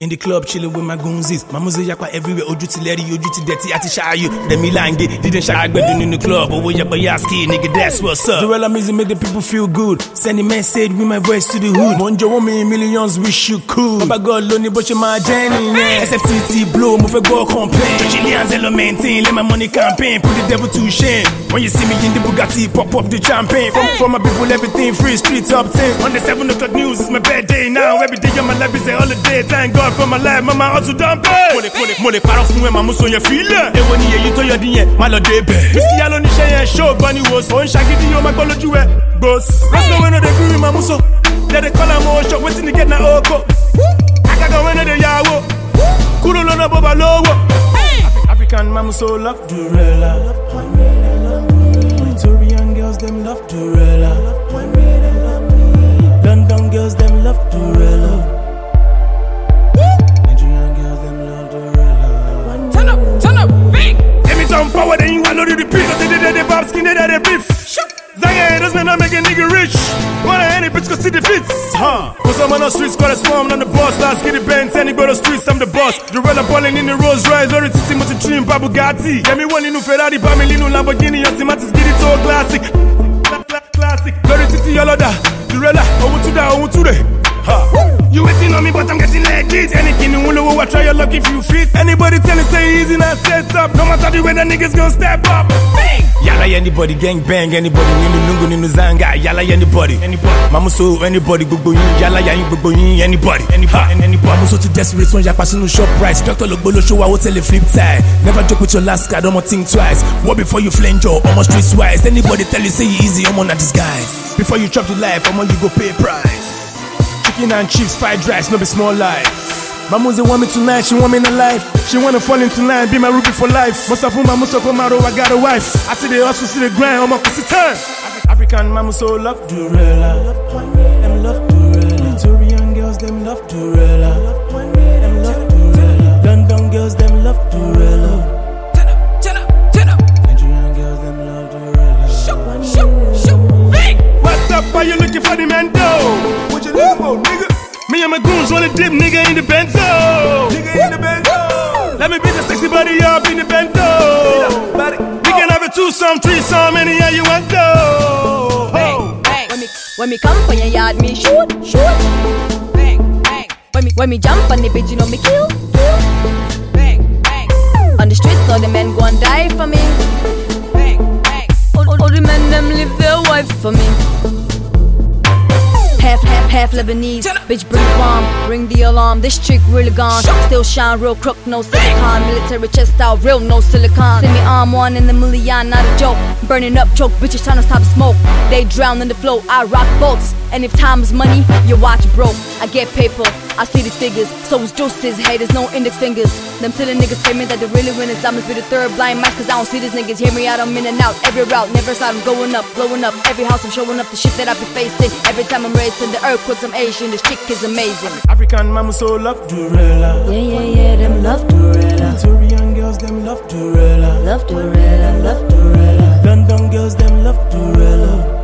In the club, chilling with my goonsies. My music yakpa everywhere. Oju ti leri, oju ti dirty. Ati shayo. Demi lange, didn't shag bedun in the club. Owo yakpa yaski, nigga, that's what's up. Dorella music make the people feel good. Send a message with my voice to the hood. Monjo woman millions wish you could. Papa God lonely, but you my Jenny. SFTT blow, move a go complain. Chileans elementing, let my money campaign. Put the devil to shame. When you see me in the Bugatti, pop up the champagne. From my people, everything free, streets up 10. On the 7 o'clock news, it's my birthday now. Every day of my life is a holiday. Thank God for my life, mama also done pay. Money para fún ẹ, mama so yẹn fílẹ̀. Èwo ni èyí tó yọ dín yẹn, má lọ dé bẹ̀. Whisky yálò níṣẹ́ yẹn, show bunny was. Ó ń ṣàgídí yóò máa gbọ́ lójú ẹ. Boss, Roscoe wey no dey gree with mama so. They dey call am Osho, wetin dey get na oko. Akagan wey no dey yawo. Kúrò lọ́nà bó ba lówó. African mama so love Dorella. Victorian girls them love Dorella. London girls them love Dorella. Turn forward and you know the repeat. They pop skin, they beef. Zanga haters may not make a nigga rich. Wanna any bitch go see the fits. Cause I'm on the streets, got a swarm on the boss. Last get the bands, any go to the streets, I'm the boss. Dorella balling in the Rolls Royce, very titi much dream, Bugatti. Get me one in Ferrari, family, no Lamborghini, your Timatis, get it so classic. Classic, very titi, all of that. Dorella, over to that. You waiting on me, but I'm getting legit. Anything you will I try your luck if you fit. Anybody tell me say easy, now set up. No matter the way the niggas gon' step up. Bang! Yalla anybody, gang bang anybody. Ninu lungu, ninu zanga. Yalla anybody. Mamu so anybody, gbogbo yin. Yalla yin, gbogbo yin. Anybody. Mamu so too desperate when you're passing no shop price. Doctor look below show I will tell a flip side. Never joke with your last card, don't think twice. What before you flange or almost streetwise. Anybody tell you say you easy, I'm on a disguise. Before you chop the life, I'm on you go pay price. Chicken and chips, fried rice, no be small life. My muse want me tonight, she want me in her life. She wanna fall into line, be my ruby for life. Most of whom I must come out, I got a wife. I see the hustle, see the grind, I'm a pussy turn. African mama so love Dorella. Them love Dorella. Victorian girls, them love Dorella. Them love Dorella. London girls, them love Dorella. Nigerian girls, them love Dorella. Shoot. What's up, are you looking for the man though? Nigga. Me and my goons wanna dip, nigga in the bento. Nigga in the bento. Let me beat the sexy body up in the bento. We can have a two-some, three-some, anyhow you want to. Bang, bang. When me come for your yard, me shoot. Bang, bang. When me jump on the beat, you know me kill. Bang, bang. On the streets, all the men go and die for me. Bang, bang. All the men them live their wife for me. Half Lebanese, bitch bring bomb, ring the alarm. This chick really gone, still shine real crook, no silicon. Military chest out, real no silicon. See me arm 1 in the million, not a joke. Burning up, choke, bitches trying to stop the smoke. They drown in the flow, I rock boats. And if time is money, you watch broke. I get paper, I see these figures. So it's juices, haters, no index fingers. Them silly niggas screaming that they really win it. I must be the third blind mice, cause I don't see these niggas. Hear me out, I'm in and out. Every route, never side, I'm going up, blowing up. Every house I'm showing up, the shit that I be facing. Every time I'm racing, the earthquakes I'm Asian. This chick is amazing. African mama so love Dorella. Yeah, them love Dorella. Victorian girls, them love Dorella. Love Dorella, love Dorella. London girls, them love Dorella.